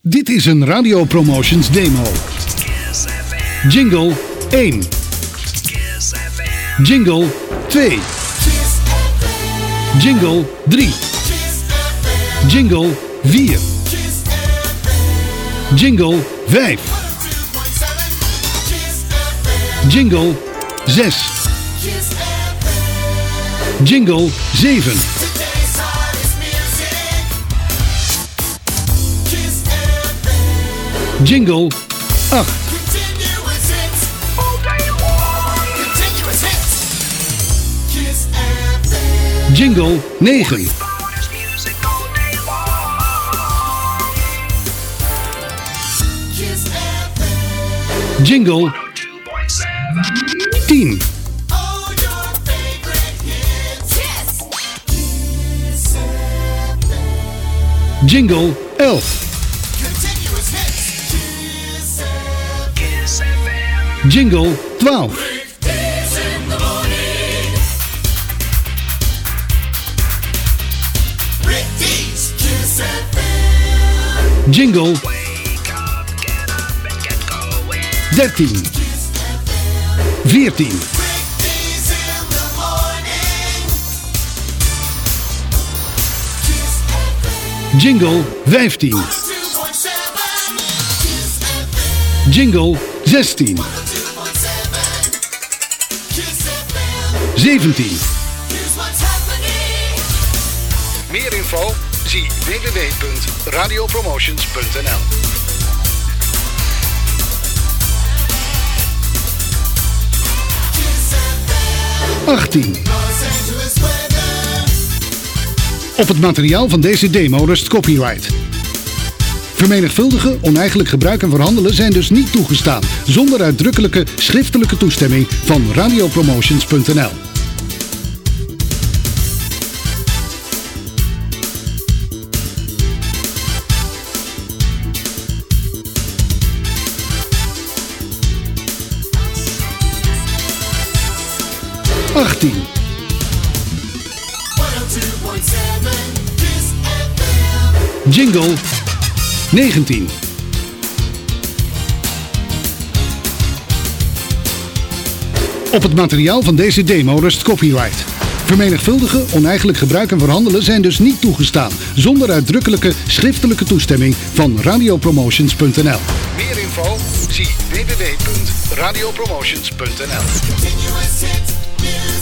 Dit is een Radio Promotions demo. Jingle 1. Jingle 2. Jingle 3. Jingle 4. Jingle 5. Jingle 6. Jingle 7. Jingle 8. Jingle 9. Jingle 10. Jingle 11. Jingle 12. Jingle 13. 14. Jingle 15. Jingle 16. 17. Meer info? Zie www.radiopromotions.nl. 18. Op het materiaal van deze demo rust copyright. Vermenigvuldigen, oneigenlijk gebruik en verhandelen zijn dus niet toegestaan, zonder uitdrukkelijke schriftelijke toestemming van radiopromotions.nl. Jingle 19. Op het materiaal van deze demo rust copyright. Vermenigvuldigen, oneigenlijk gebruik en verhandelen zijn dus niet toegestaan, zonder uitdrukkelijke schriftelijke toestemming van radiopromotions.nl. Meer info? Zie www.radiopromotions.nl.